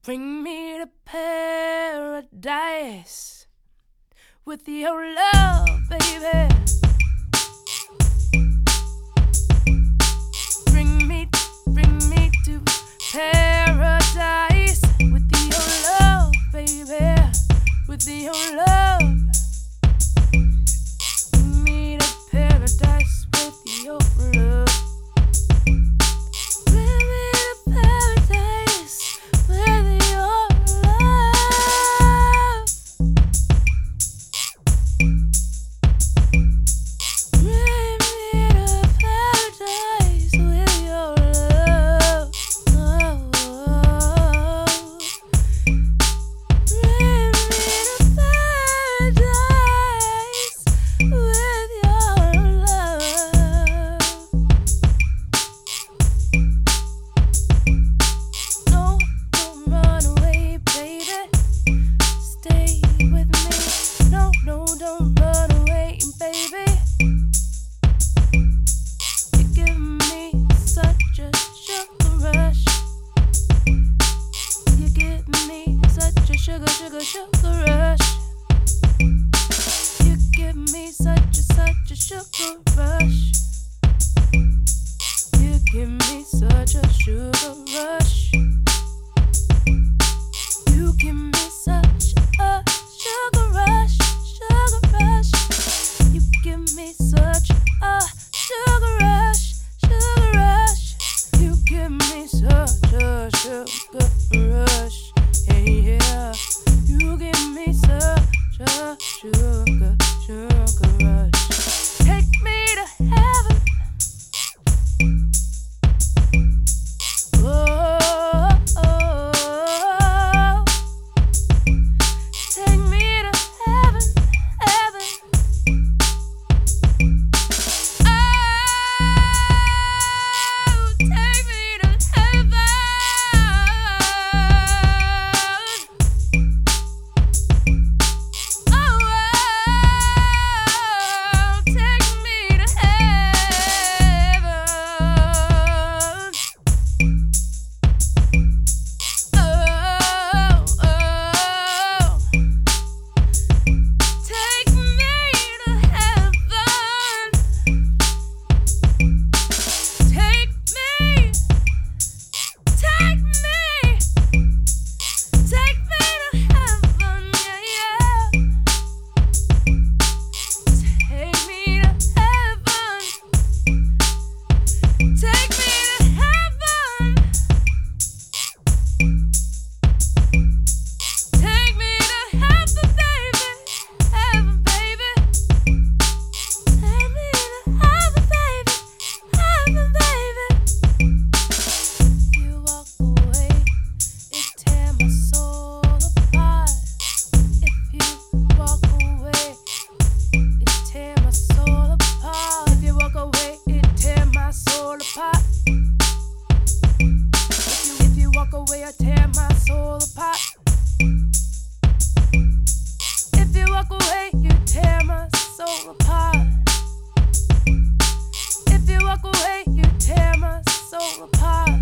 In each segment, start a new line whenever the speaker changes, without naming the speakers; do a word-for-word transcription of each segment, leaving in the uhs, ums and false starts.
Bring me to paradise with your love, baby. Bring me, bring me to paradise with your love, baby. With your love. Bring me to paradise with your love. Sugar, sugar, sugar rush. You give me such a, such a sugar rush. You give me such a sugar rush. You give me such a sugar rush, sugar rush. You give me such a sugar rush, sugar rush. You give me such a sugar rush. Yeah, yeah. You give me such a sugar, sugar rush. Take me to heaven. Oh, oh, oh. Take me to heaven, heaven. Oh, take me to heaven. Away, I tear my soul apart. If you walk away, you tear my soul apart. If you walk away, you tear my soul apart.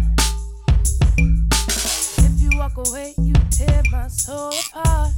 If you walk away, you tear my soul apart.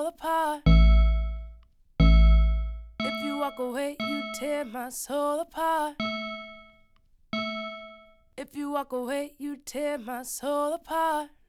soul apart. If you walk away, you tear my soul apart. If you walk away, you tear my soul apart.